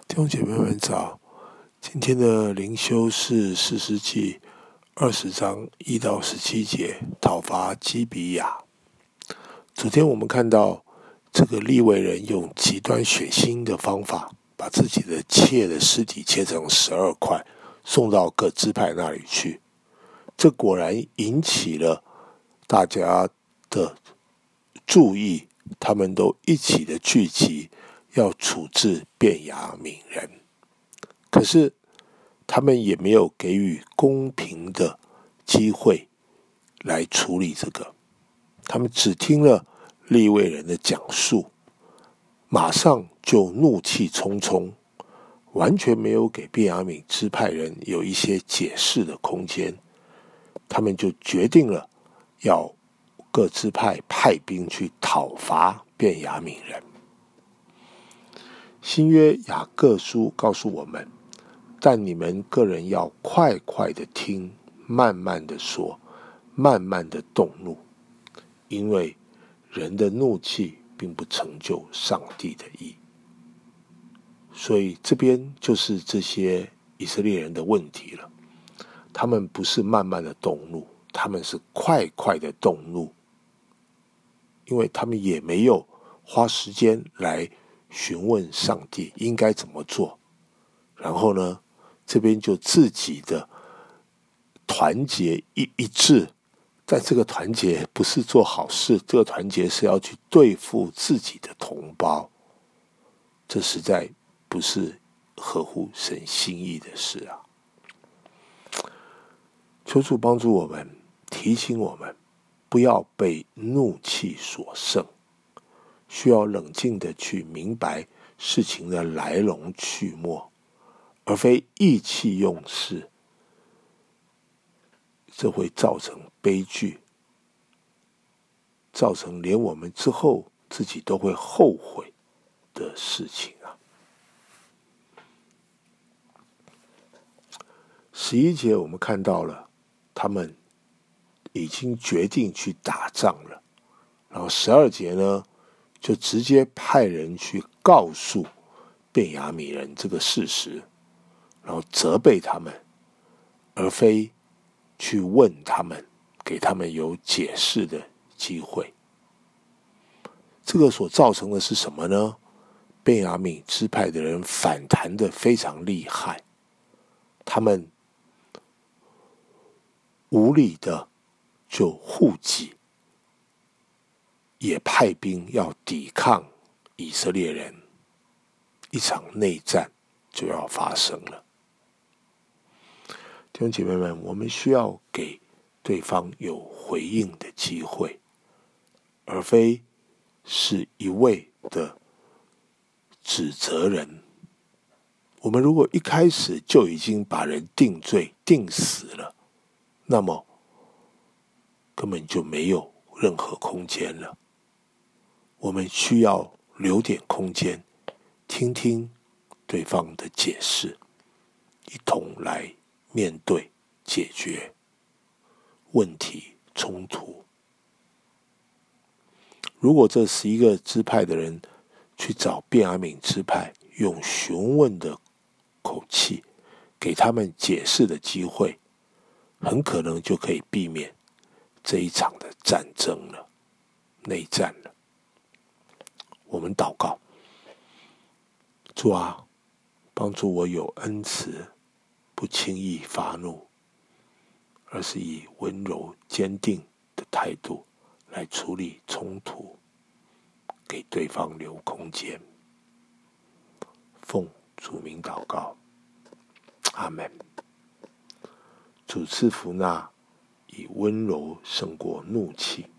弟兄姐妹们早，今天的灵修是士师记20章1到17节，讨伐基比亚。昨天我们看到这个利未人用极端血腥的方法，把自己的妾的尸体切成12块，送到各支派那里去。这果然引起了大家的注意，他们都一起的聚集，要处置便雅悯人。可是他们也没有给予公平的机会来处理这个，他们只听了利未人的讲述，马上就怒气冲冲，完全没有给便雅悯支派人有一些解释的空间。他们就决定了要各支派派兵去讨伐便雅悯人。新约雅各书告诉我们，但你们个人要快快的听，慢慢的说，慢慢的动怒，因为人的怒气并不成就上帝的义。所以这边就是这些以色列人的问题了，他们不是慢慢的动怒，他们是快快的动怒，因为他们也没有花时间来询问上帝应该怎么做。然后呢，这边就自己的团结一致，但这个团结不是做好事，这个团结是要去对付自己的同胞，这实在不是合乎神心意的事啊！求主帮助我们，提醒我们不要被怒气所胜，需要冷静的去明白事情的来龙去脉，而非意气用事，这会造成悲剧，造成连我们之后自己都会后悔的事情啊。11节我们看到了他们已经决定去打仗了，然后12节呢就直接派人去告诉便雅悯人这个事实，然后责备他们，而非去问他们，给他们有解释的机会。这个所造成的是什么呢？便雅悯支派的人反弹的非常厉害，他们无理的就护己，也派兵要抵抗以色列人，一场内战就要发生了。弟兄姐妹们，我们需要给对方有回应的机会，而非是一味的指责人。我们如果一开始就已经把人定罪定死了，那么根本就没有任何空间了。我们需要留点空间，听听对方的解释，一同来面对解决问题冲突。如果这11个支派的人去找便雅悯支派，用询问的口气给他们解释的机会，很可能就可以避免这一场的战争了，内战了。我们祷告，主啊，帮助我有恩慈，不轻易发怒，而是以温柔坚定的态度来处理冲突，给对方留空间。奉主名祷告，阿们。主赐福那以温柔胜过怒气，